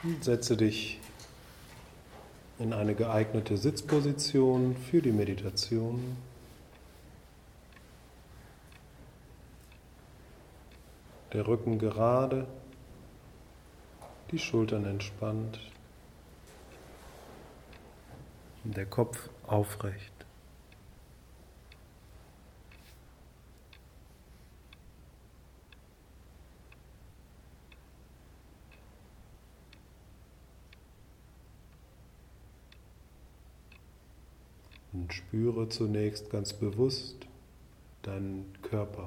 Setze dich in eine geeignete Sitzposition für die Meditation. Der Rücken gerade, die Schultern entspannt, der Kopf aufrecht. Und spüre zunächst ganz bewusst deinen Körper.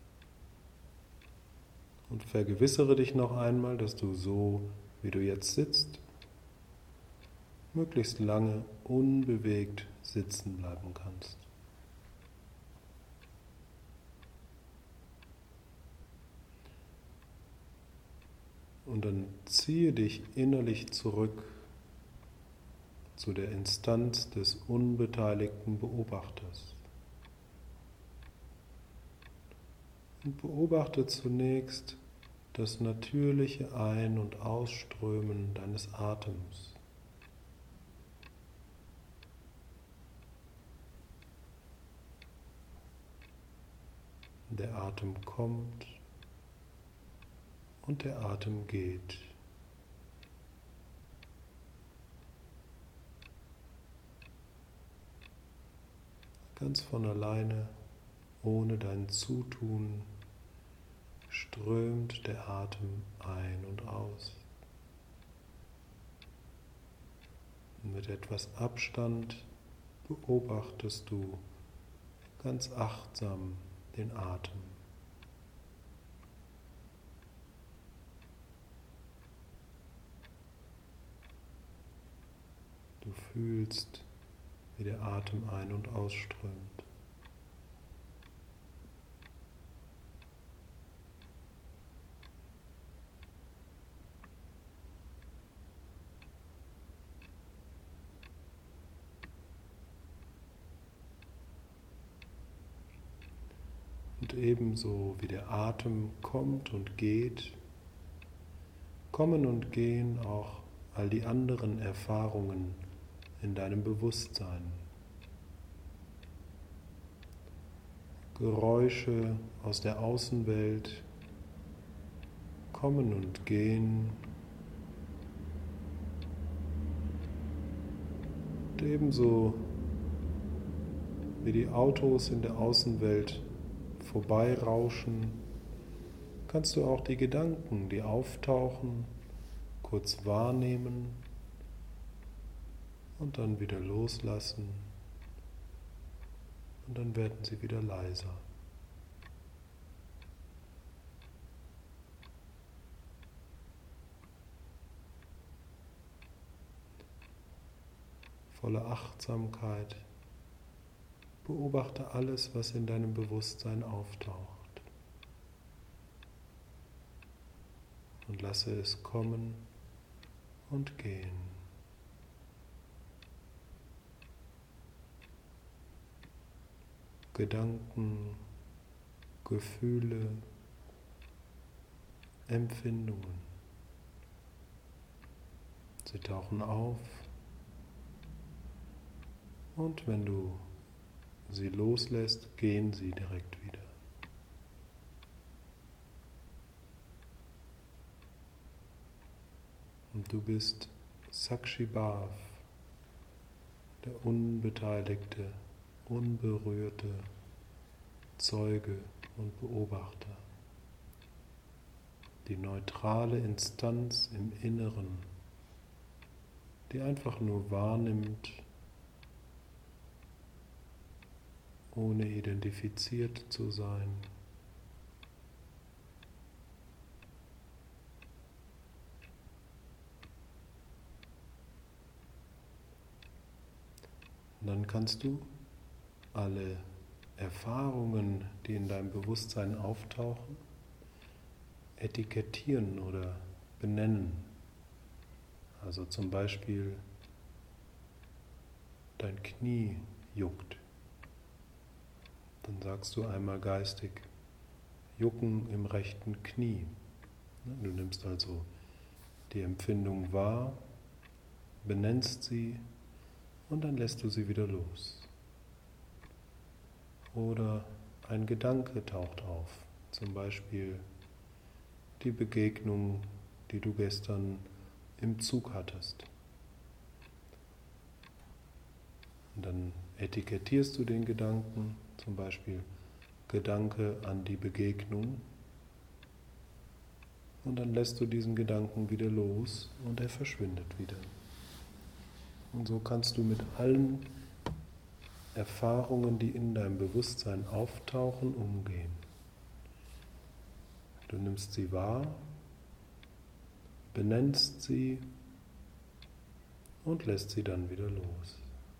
Und vergewissere dich noch einmal, dass du so, wie du jetzt sitzt, möglichst lange unbewegt sitzen bleiben kannst. Und dann ziehe dich innerlich zurück zu der Instanz des unbeteiligten Beobachters. Und beobachte zunächst das natürliche Ein- und Ausströmen deines Atems. Der Atem kommt und der Atem geht. Ganz von alleine, ohne dein Zutun, strömt der Atem ein und aus. Und mit etwas Abstand beobachtest du ganz achtsam den Atem. Du fühlst, wie der Atem ein- und ausströmt. Und ebenso wie der Atem kommt und geht, kommen und gehen auch all die anderen Erfahrungen in deinem Bewusstsein. Geräusche aus der Außenwelt kommen und gehen. Und ebenso wie die Autos in der Außenwelt vorbeirauschen, kannst du auch die Gedanken, die auftauchen, kurz wahrnehmen und dann wieder loslassen. Und dann werden sie wieder leiser. Voller Achtsamkeit beobachte alles, was in deinem Bewusstsein auftaucht. Und lasse es kommen und gehen. Gedanken, Gefühle, Empfindungen. Sie tauchen auf und wenn du sie loslässt, gehen sie direkt wieder. Und du bist Sakshi Bhav, der unbeteiligte, unberührte Zeuge und Beobachter. Die neutrale Instanz im Inneren, die einfach nur wahrnimmt, ohne identifiziert zu sein. Und dann kannst du alle Erfahrungen, die in deinem Bewusstsein auftauchen, etikettieren oder benennen. Also zum Beispiel, dein Knie juckt. Dann sagst du einmal geistig, Jucken im rechten Knie. Du nimmst also die Empfindung wahr, benennst sie und dann lässt du sie wieder los. Oder ein Gedanke taucht auf, zum Beispiel die Begegnung, die du gestern im Zug hattest. Und dann etikettierst du den Gedanken, zum Beispiel Gedanke an die Begegnung, und dann lässt du diesen Gedanken wieder los und er verschwindet wieder. Und so kannst du mit allen Erfahrungen, die in deinem Bewusstsein auftauchen, umgehen. Du nimmst sie wahr, benennst sie und lässt sie dann wieder los.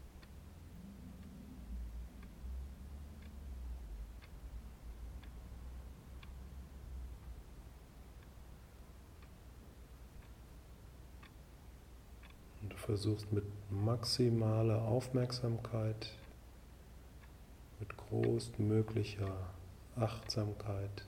Und du versuchst mit maximaler Aufmerksamkeit, mit größtmöglicher Achtsamkeit,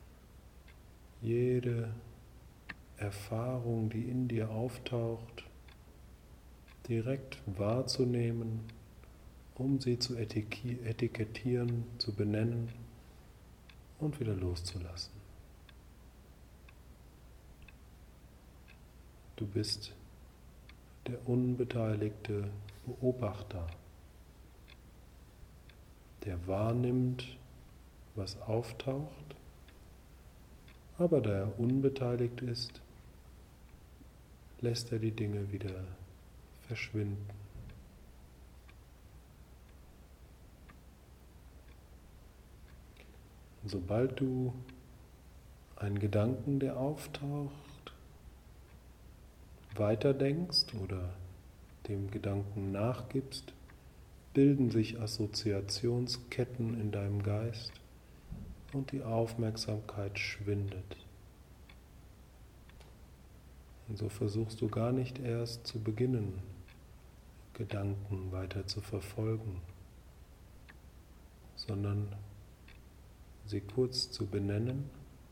jede Erfahrung, die in dir auftaucht, direkt wahrzunehmen, um sie zu etikettieren, zu benennen und wieder loszulassen. Du bist der unbeteiligte Beobachter, der wahrnimmt, was auftaucht, aber da er unbeteiligt ist, lässt er die Dinge wieder verschwinden. Und sobald du einen Gedanken, der auftaucht, weiterdenkst oder dem Gedanken nachgibst, bilden sich Assoziationsketten in deinem Geist und die Aufmerksamkeit schwindet. Und so versuchst du gar nicht erst zu beginnen, Gedanken weiter zu verfolgen, sondern sie kurz zu benennen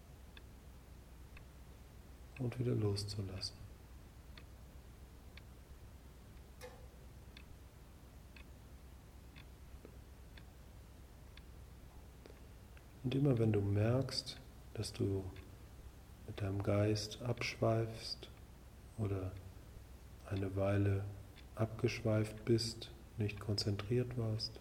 und wieder loszulassen. Und immer wenn du merkst, dass du mit deinem Geist abschweifst oder eine Weile abgeschweift bist, nicht konzentriert warst,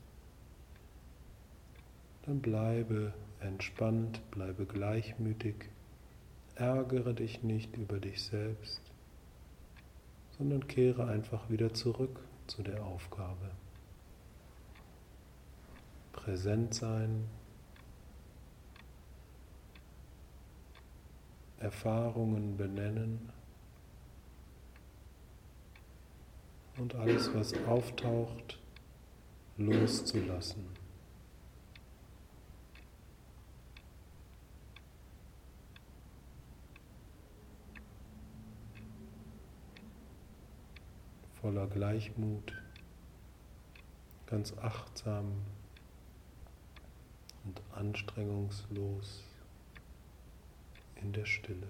dann bleibe entspannt, bleibe gleichmütig, ärgere dich nicht über dich selbst, sondern kehre einfach wieder zurück zu der Aufgabe. Präsent sein, Erfahrungen benennen und alles, was auftaucht, loszulassen. Voller Gleichmut, ganz achtsam und anstrengungslos in der Stille.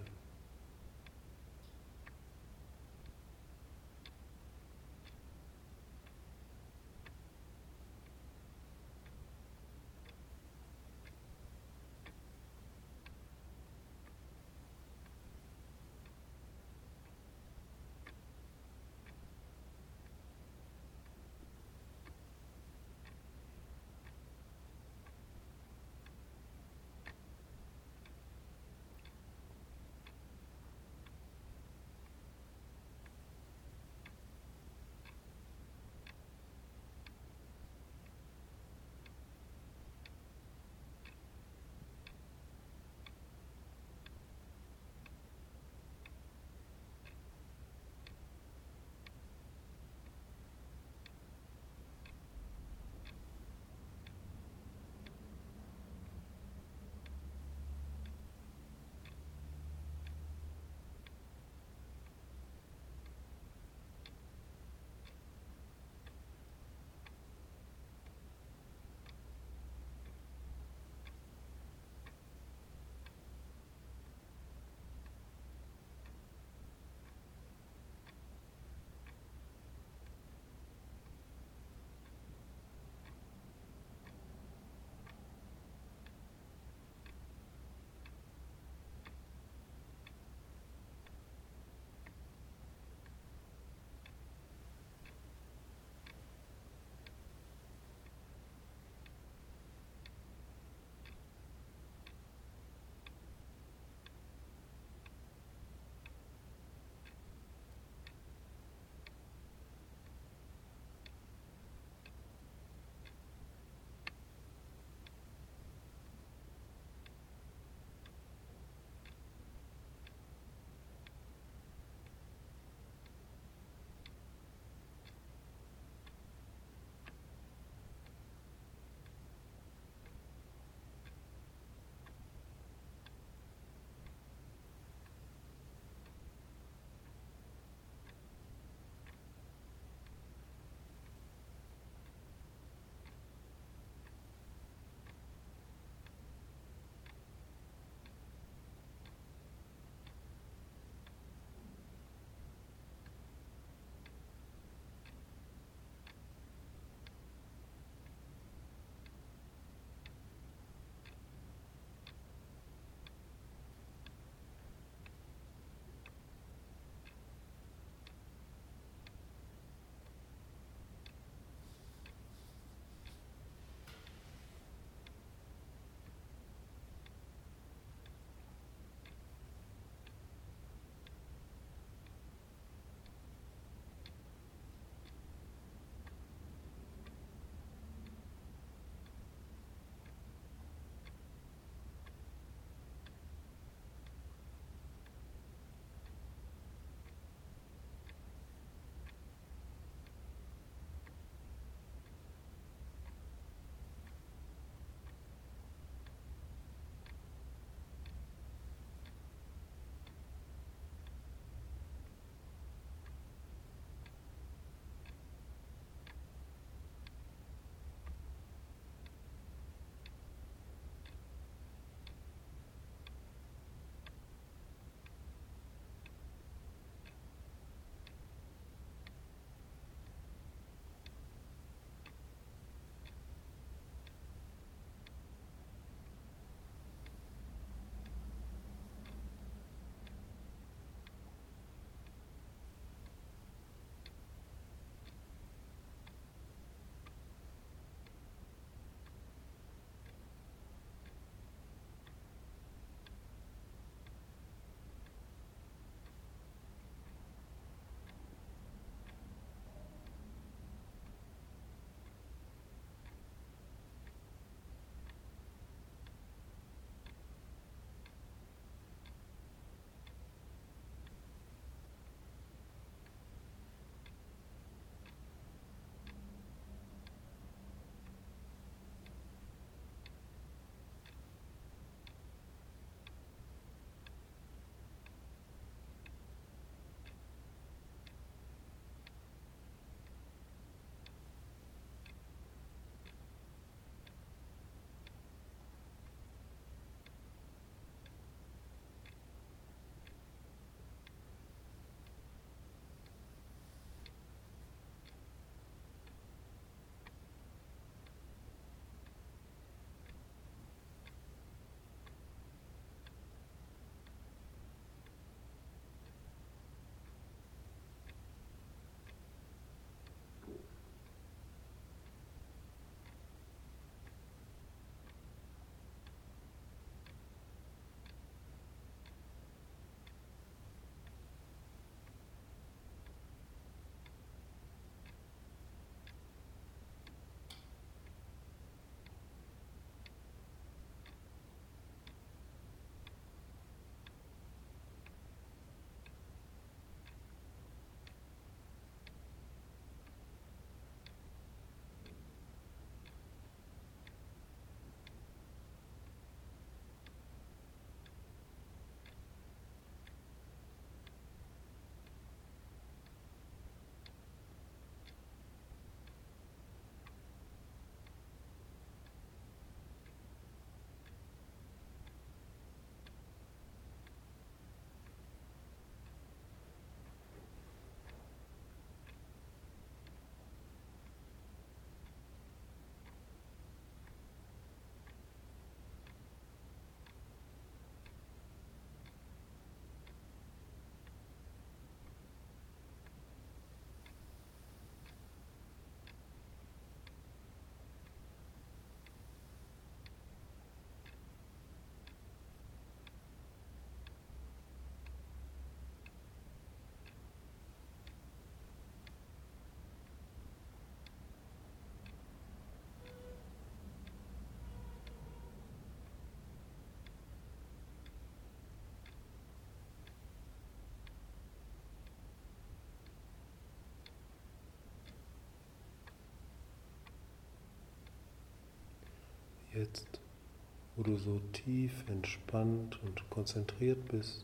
Jetzt, wo du so tief entspannt und konzentriert bist,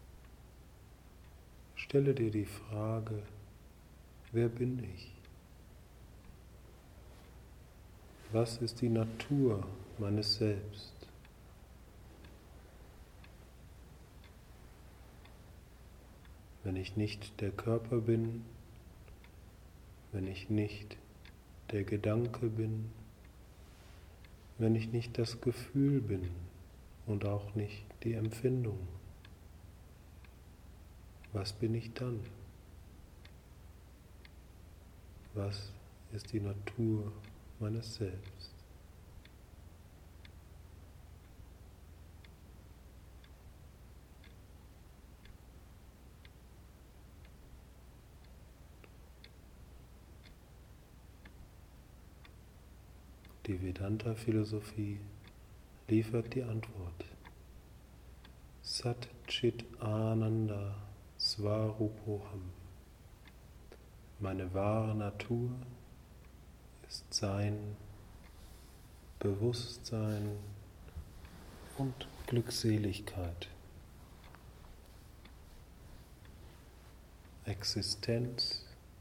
stelle dir die Frage, wer bin ich? Was ist die Natur meines Selbst? Wenn ich nicht der Körper bin, wenn ich nicht der Gedanke bin, wenn ich nicht das Gefühl bin und auch nicht die Empfindung, was bin ich dann? Was ist die Natur meines Selbst? Die Vedanta-Philosophie liefert die Antwort. Sat Chit Ananda Svarupoham. Meine wahre Natur ist Sein, Bewusstsein und Glückseligkeit. Existenz,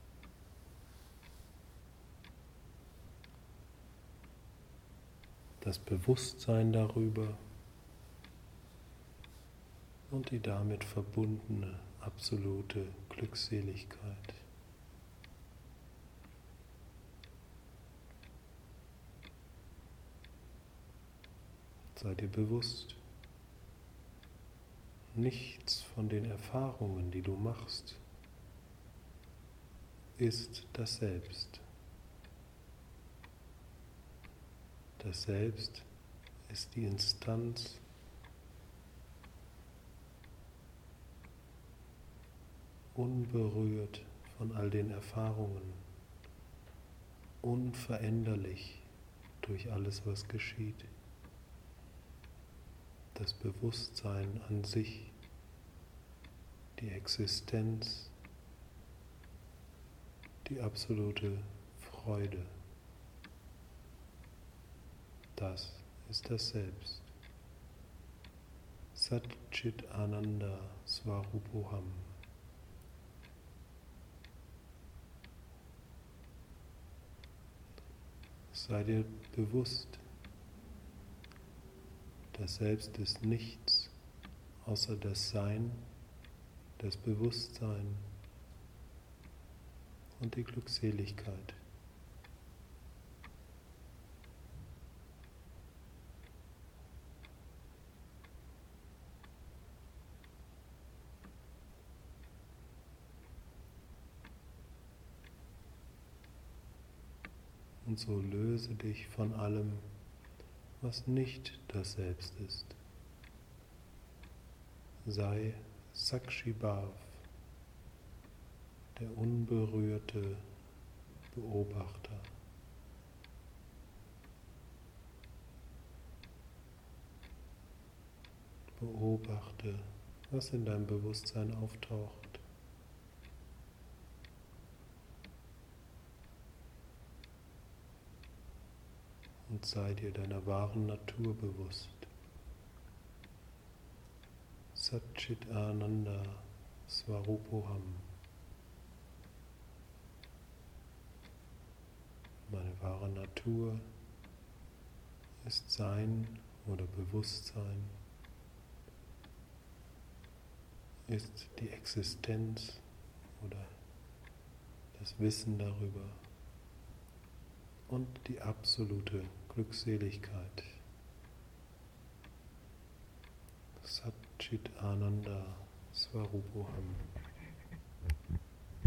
das Bewusstsein darüber und die damit verbundene absolute Glückseligkeit. Sei dir bewusst, nichts von den Erfahrungen, die du machst, ist das Selbst. Das Selbst ist die Instanz, unberührt von all den Erfahrungen, unveränderlich durch alles, was geschieht. Das Bewusstsein an sich, die Existenz, die absolute Freude. Das ist das Selbst. Sat Chit Ananda Svarupoham. Sei dir bewusst, das Selbst ist nichts außer das Sein, das Bewusstsein und die Glückseligkeit. Und so löse dich von allem, was nicht das Selbst ist. Sei Sakshibhav, der unberührte Beobachter. Beobachte, was in deinem Bewusstsein auftaucht. Und sei dir deiner wahren Natur bewusst. Sat Chit Ananda Svarupoham. Meine wahre Natur ist Sein oder Bewusstsein, ist die Existenz oder das Wissen darüber und die absolute Glückseligkeit. Sat Chit Ananda Svarupoham.